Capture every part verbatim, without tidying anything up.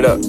up.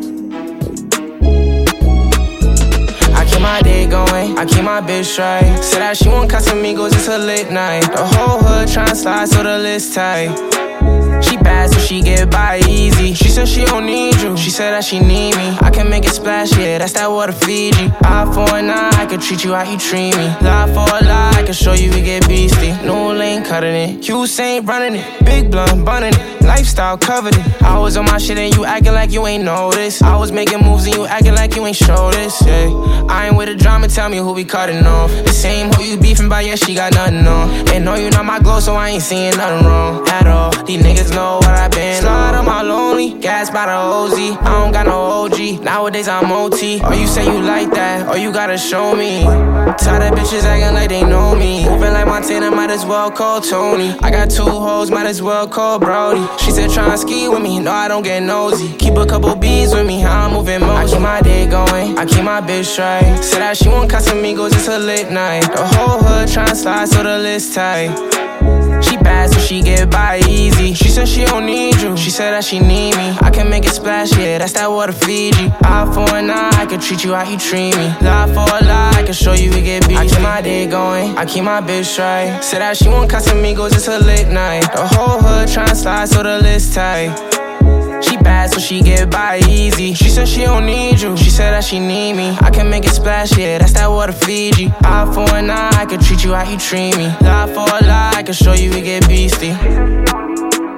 I keep my day going, I keep my bitch right. Said that she want Casamigos, it's a late night. The whole hood tryna slide so the list tight. She bad so she get by easy. She said she don't need you, she said that she need me. I can make it splash, yeah, that's that water Fiji. Eye for an eye, I can treat you how you treat me. Lie for a lie, I can show you we get beastie. No lane cutting it, Usain running it. Big blunt bunning it, lifestyle covered it. I was on my shit and you acting like you ain't noticed. I was making moves and you acting like you ain't show this, yeah. I ain't with the drama, tell me who we cutting off. The same who you beefing by, yeah, she got nothing on. And know you not my glow, so I ain't seeing nothing wrong at all. These niggas know what I been. Slide on my lonely, gas by the O Z. I don't got no O G, nowadays I'm O T. Or you say you like that, or you gotta show me. Tired of bitches acting like they know me. Moving like Montana, might as well call Tony. I got two hoes, might as well call Brody. She said tryna ski with me, no I don't get nosy. Keep a couple bees with me, how I'm moving motion. I keep my day going, I keep my bitch right. Said that she want Casamigos, it's a late night. The whole hood tryna slide so the list tight. She bad so she get by easy. She said she don't need you, she said that she need me. I can make it splash, yeah, that's that water Fiji. Eye for an eye, I can treat you how you treat me. Lie for a lie, I can show you we get beat. I keep my day going, I keep my bitch right. Said that she want Casamigos, it's a late night. The whole hood tryna slide so the list tight. She bad so she get by easy. She said she don't need you, she said that she need me. I can make it splash, yeah, that's that water Fiji. Eye for an eye, I can treat you how you treat me. Lie for a lie, I can show you we get beastie.